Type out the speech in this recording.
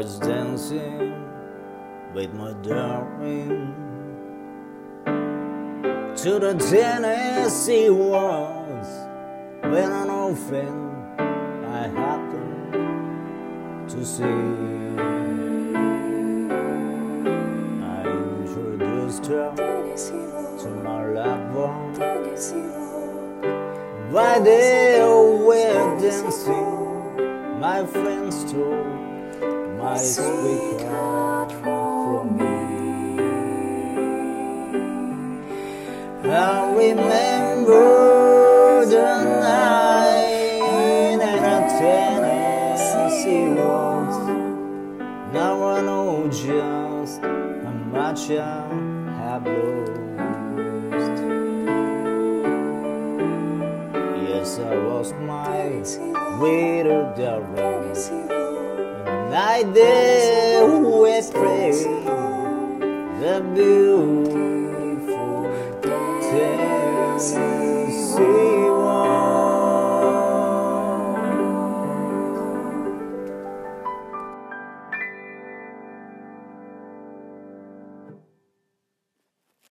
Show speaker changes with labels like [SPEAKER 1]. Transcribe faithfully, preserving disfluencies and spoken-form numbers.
[SPEAKER 1] was dancing with my darling to the Tennessee waltz when an old friend I happened to see. I introduced her to my loved one while they were dancing. My friends told my sweetheart from me. I remember the night in a Tennessee waltz. Now I know just how much I have lost. Yes, I lost my way to the rain, and I did we pray the beauty